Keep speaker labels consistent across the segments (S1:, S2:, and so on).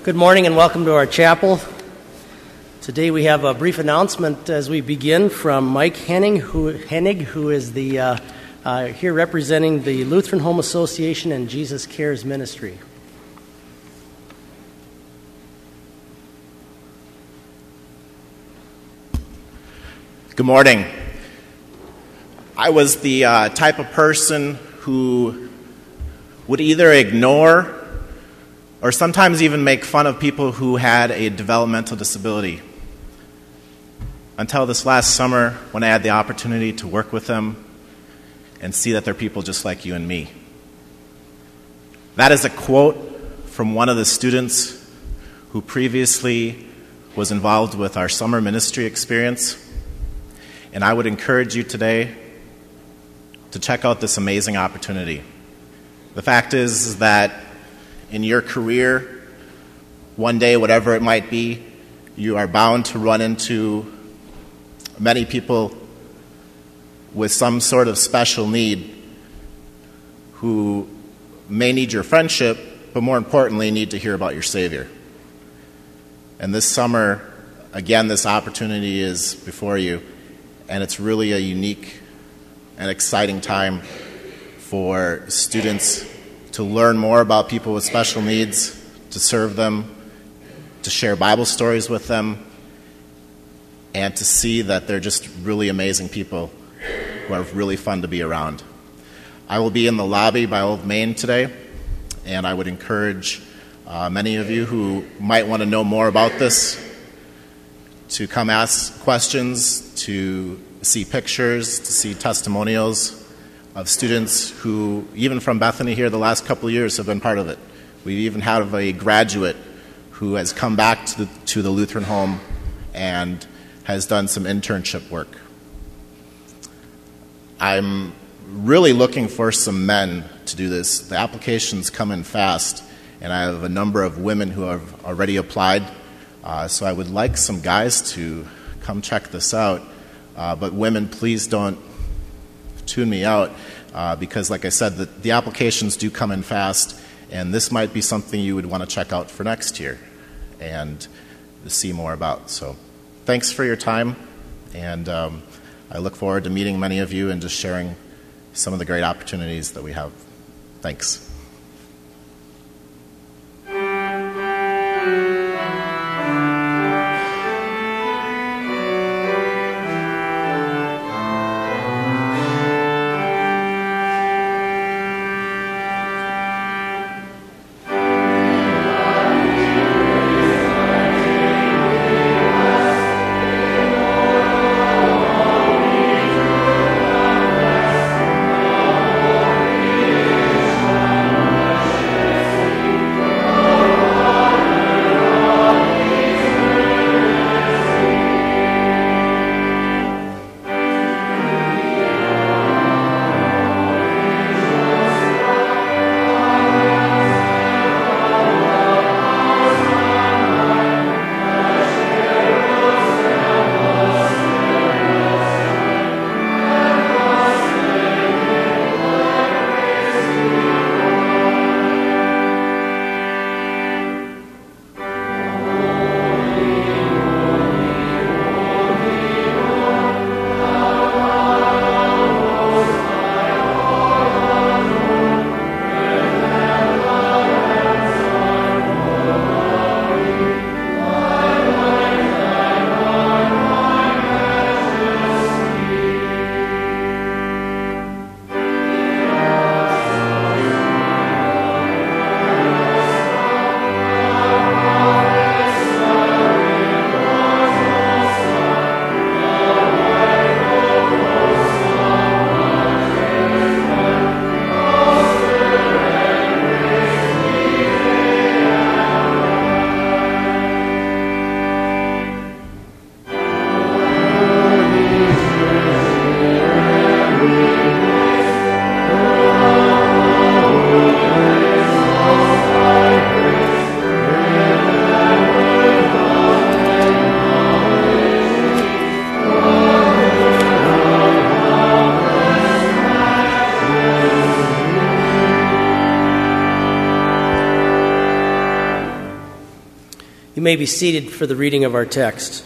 S1: Good morning and welcome to our chapel. Today we have a brief announcement as we begin from Mike Hennig, who is here representing the Lutheran Home Association and Jesus Cares Ministry.
S2: Good morning. I was the type of person who would either ignore or sometimes even make fun of people who had a developmental disability. Until this last summer when I had the opportunity to work with them and see that they're people just like you and me. That is a quote from one of the students who previously was involved with our summer ministry experience. And I would encourage you today to check out this amazing opportunity. The fact is that in your career, one day, whatever it might be, you are bound to run into many people with some sort of special need who may need your friendship, but more importantly, need to hear about your Savior. And this summer, again, this opportunity is before you, and it's really a unique and exciting time for students to learn more about people with special needs, to serve them, to share Bible stories with them, and to see that they're just really amazing people who are really fun to be around. I will be in the lobby by Old Main today, and I would encourage many of you who might want to know more about this to come ask questions, to see pictures, to see testimonials of students who, even from Bethany here the last couple of years, have been part of it. We even have a graduate who has come back to the Lutheran home and has done some internship work. I'm really looking for some men to do this. The applications come in fast, and I have a number of women who have already applied. So I would like some guys to come check this out. But women, please don't tune me out because, like I said, the applications do come in fast, and this might be something you would want to check out for next year and to see more about. So thanks for your time, and I look forward to meeting many of you and just sharing some of the great opportunities that we have. Thanks.
S1: You may be seated for the reading of our text.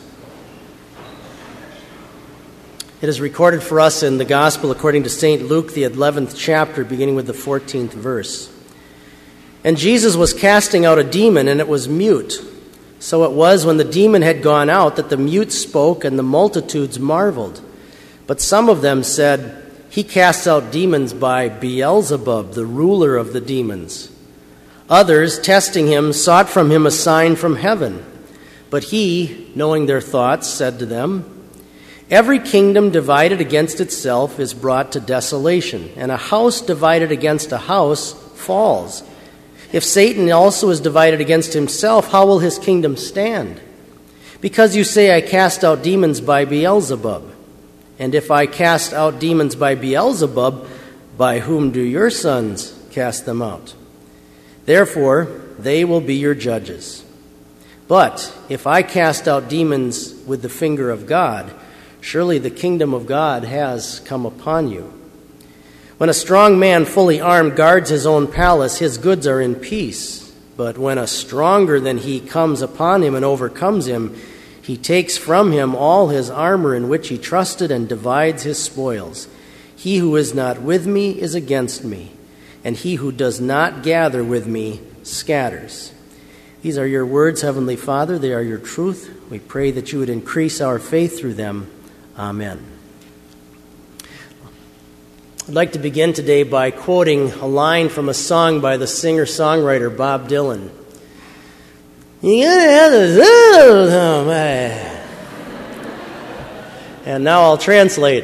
S1: It is recorded for us in the Gospel according to St. Luke, the 11th chapter, beginning with the 14th verse. And Jesus was casting out a demon, and it was mute. So it was when the demon had gone out that the mute spoke, and the multitudes marveled. But some of them said, "He casts out demons by Beelzebub, the ruler of the demons." Others, testing him, sought from him a sign from heaven. But he, knowing their thoughts, said to them, "Every kingdom divided against itself is brought to desolation, and a house divided against a house falls. If Satan also is divided against himself, how will his kingdom stand? Because you say, 'I cast out demons by Beelzebub.' And if I cast out demons by Beelzebub, by whom do your sons cast them out? Therefore, they will be your judges. But if I cast out demons with the finger of God, surely the kingdom of God has come upon you. When a strong man fully armed guards his own palace, his goods are in peace. But when a stronger than he comes upon him and overcomes him, he takes from him all his armor in which he trusted and divides his spoils. He who is not with me is against me, and he who does not gather with me scatters." These are your words, Heavenly Father. They are your truth. We pray that you would increase our faith through them. Amen. I'd like to begin today by quoting a line from a song by the singer-songwriter Bob Dylan. "You gotta have the zoo, oh, man." And now I'll translate.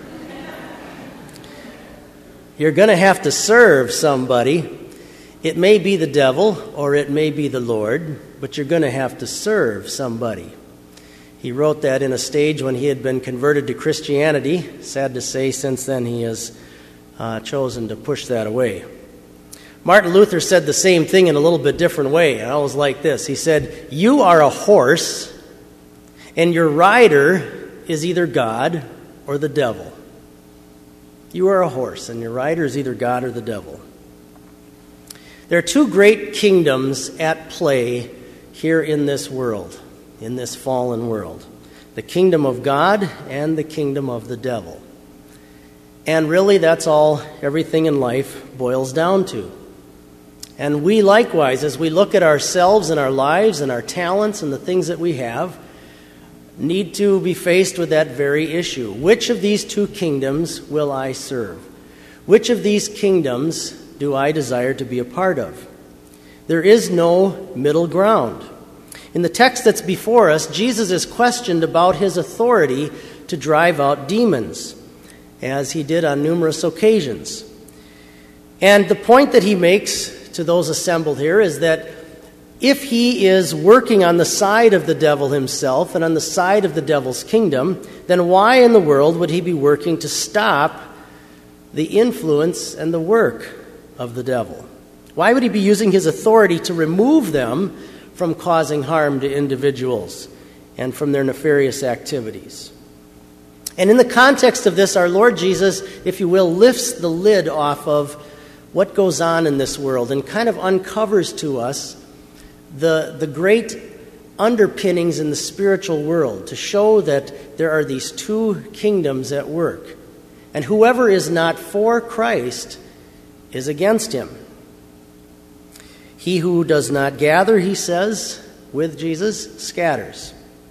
S1: You're going to have to serve somebody. It may be the devil or it may be the Lord, but you're going to have to serve somebody. He wrote that in a stage when he had been converted to Christianity. Sad to say, since then he has chosen to push that away. Martin Luther said the same thing in a little bit different way, and it was like this. He said, "You are a horse, and your rider is either God or the devil." You are a horse, and your rider is either God or the devil. There are two great kingdoms at play here in this world, in this fallen world. The kingdom of God and the kingdom of the devil. And really, that's all everything in life boils down to. And we likewise, as we look at ourselves and our lives and our talents and the things that we have, need to be faced with that very issue. Which of these two kingdoms will I serve? Which of these kingdoms do I desire to be a part of? There is no middle ground. In the text that's before us, Jesus is questioned about his authority to drive out demons, as he did on numerous occasions. And the point that he makes to those assembled here is that if he is working on the side of the devil himself and on the side of the devil's kingdom, then why in the world would he be working to stop the influence and the work of the devil? Why would he be using his authority to remove them from causing harm to individuals and from their nefarious activities? And in the context of this, our Lord Jesus, if you will, lifts the lid off of what goes on in this world and kind of uncovers to us the great underpinnings in the spiritual world to show that there are these two kingdoms at work. And whoever is not for Christ is against him. He who does not gather, he says, with Jesus, scatters.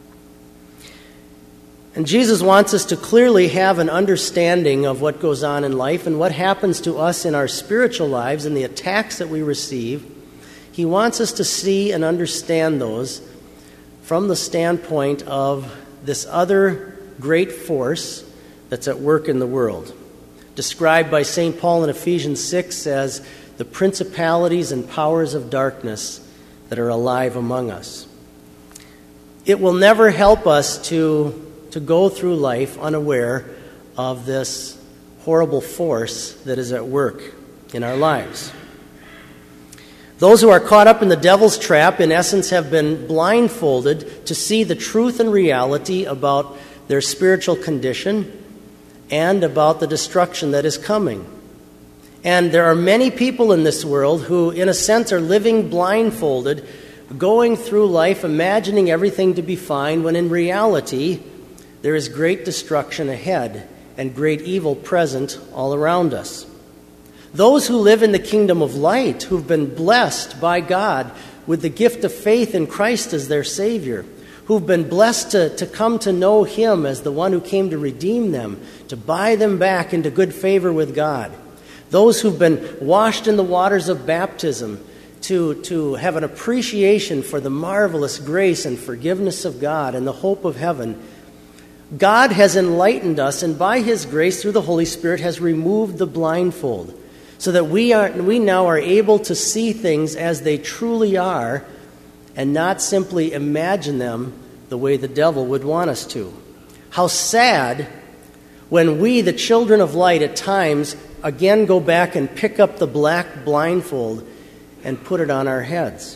S1: And Jesus wants us to clearly have an understanding of what goes on in life and what happens to us in our spiritual lives and the attacks that we receive. He wants us to see and understand those from the standpoint of this other great force that's at work in the world, described by St. Paul in Ephesians 6 as the principalities and powers of darkness that are alive among us. It will never help us to go through life unaware of this horrible force that is at work in our lives. Those who are caught up in the devil's trap, in essence, have been blindfolded to see the truth and reality about their spiritual condition and about the destruction that is coming. And there are many people in this world who, in a sense, are living blindfolded going through life imagining everything to be fine when in reality there is great destruction ahead and great evil present all around us. Those who live in the kingdom of light, who've been blessed by God with the gift of faith in Christ as their Savior, who've been blessed to come to know Him as the one who came to redeem them, to buy them back into good favor with God. Those who've been washed in the waters of baptism to have an appreciation for the marvelous grace and forgiveness of God and the hope of heaven. God has enlightened us, and by His grace through the Holy Spirit has removed the blindfold, so that we now are able to see things as they truly are and not simply imagine them the way the devil would want us to. How sad when we, the children of light, at times again go back and pick up the black blindfold and put it on our heads.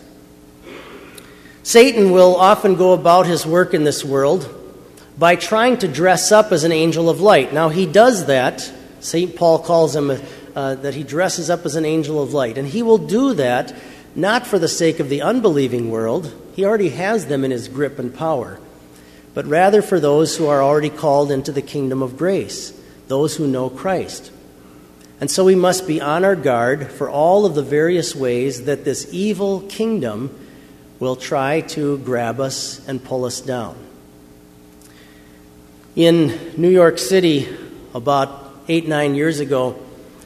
S1: Satan will often go about his work in this world by trying to dress up as an angel of light. Now, he does that. St. Paul calls him that he dresses up as an angel of light. And he will do that not for the sake of the unbelieving world. He already has them in his grip and power. But rather for those who are already called into the kingdom of grace, those who know Christ. And so we must be on our guard for all of the various ways that this evil kingdom will try to grab us and pull us down. In New York City, about 8-9 years ago,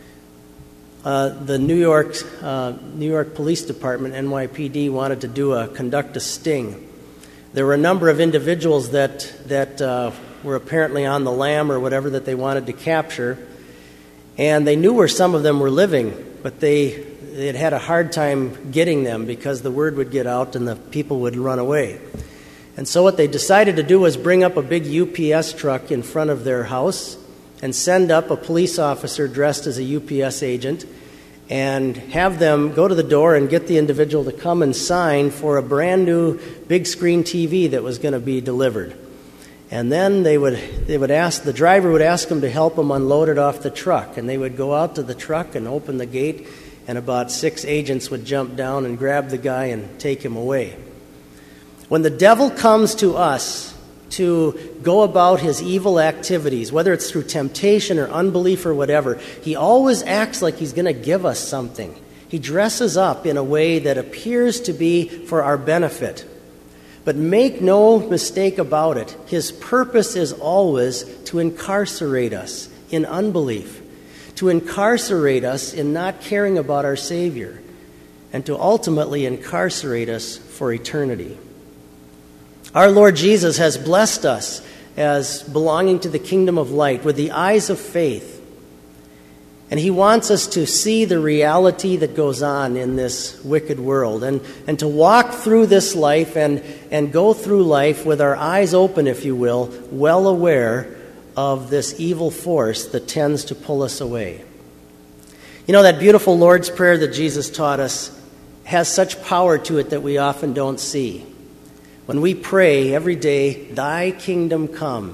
S1: the New York Police Department, NYPD, wanted to conduct a sting. There were a number of individuals that were apparently on the lam or whatever that they wanted to capture, and they knew where some of them were living, but they had a hard time getting them because the word would get out and the people would run away. And so what they decided to do was bring up a big UPS truck in front of their house and send up a police officer dressed as a UPS agent and have them go to the door and get the individual to come and sign for a brand new big screen TV that was going to be delivered. And then the driver would ask them to help them unload it off the truck, and they would go out to the truck and open the gate, and about 6 agents would jump down and grab the guy and take him away. When the devil comes to us to go about his evil activities, whether it's through temptation or unbelief or whatever, he always acts like he's going to give us something. He dresses up in a way that appears to be for our benefit. But make no mistake about it, his purpose is always to incarcerate us in unbelief, to incarcerate us in not caring about our Savior, and to ultimately incarcerate us for eternity. Our Lord Jesus has blessed us as belonging to the kingdom of light with the eyes of faith. And He wants us to see the reality that goes on in this wicked world and to walk through this life and go through life with our eyes open, if you will, well aware of this evil force that tends to pull us away. You know, that beautiful Lord's Prayer that Jesus taught us has such power to it that we often don't see. When we pray every day, "Thy kingdom come,"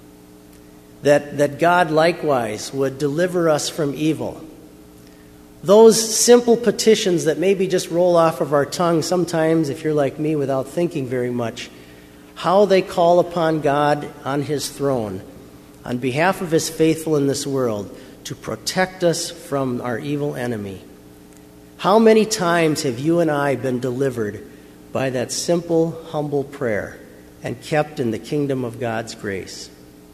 S1: that God likewise would deliver us from evil. Those simple petitions that maybe just roll off of our tongue sometimes, if you're like me, without thinking very much, how they call upon God on His throne on behalf of His faithful in this world to protect us from our evil enemy. How many times have you and I been delivered by that simple, humble prayer and kept in the kingdom of God's grace?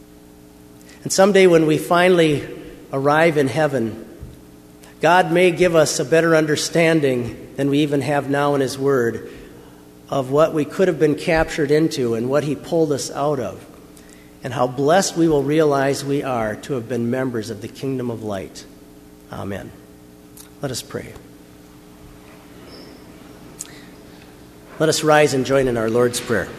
S1: And someday when we finally arrive in heaven, God may give us a better understanding than we even have now in His Word of what we could have been captured into and what He pulled us out of, and how blessed we will realize we are to have been members of the kingdom of light. Amen. Let us pray. Let us rise and join in our Lord's Prayer.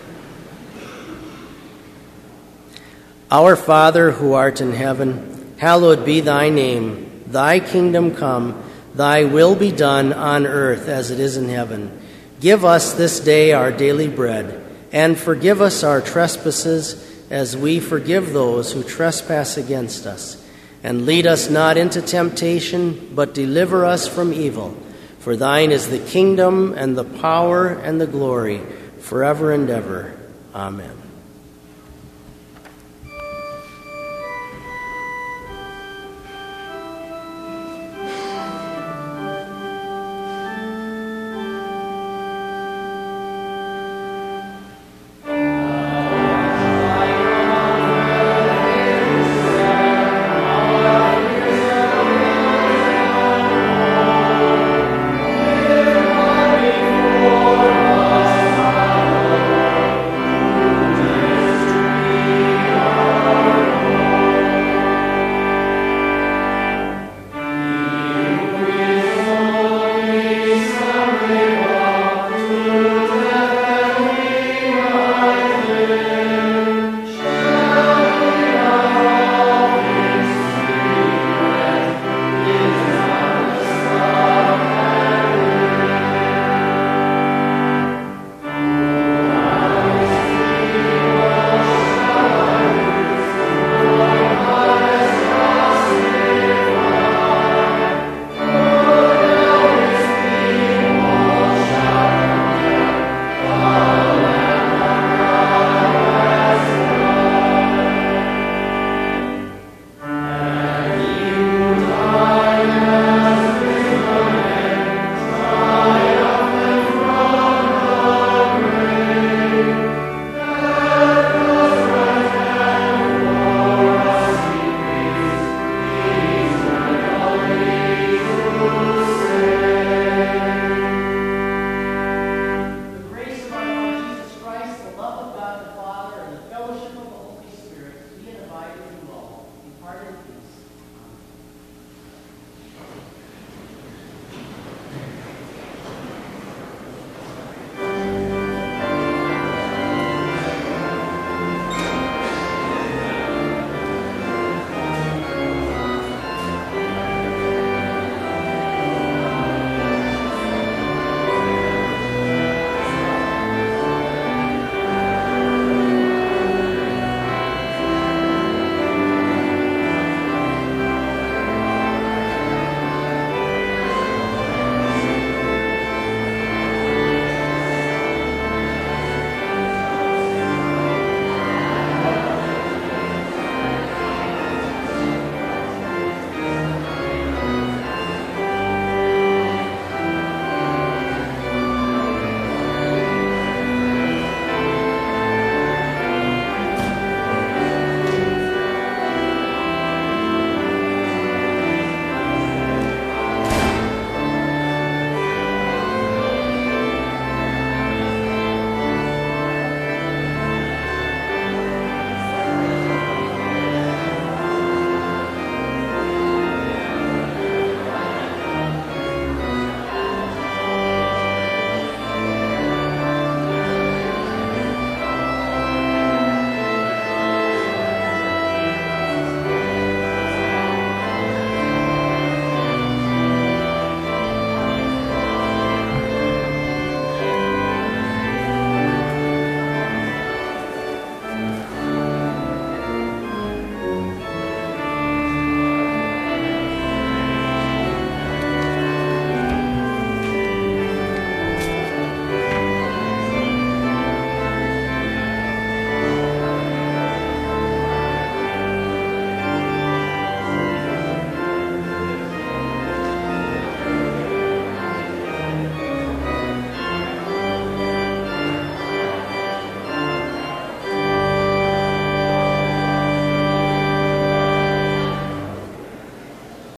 S1: Our Father, who art in heaven, hallowed be Thy name. Thy kingdom come, Thy will be done on earth as it is in heaven. Give us this day our daily bread, and forgive us our trespasses as we forgive those who trespass against us. And lead us not into temptation, but deliver us from evil. For thine is the kingdom and the power and the glory forever and ever. Amen.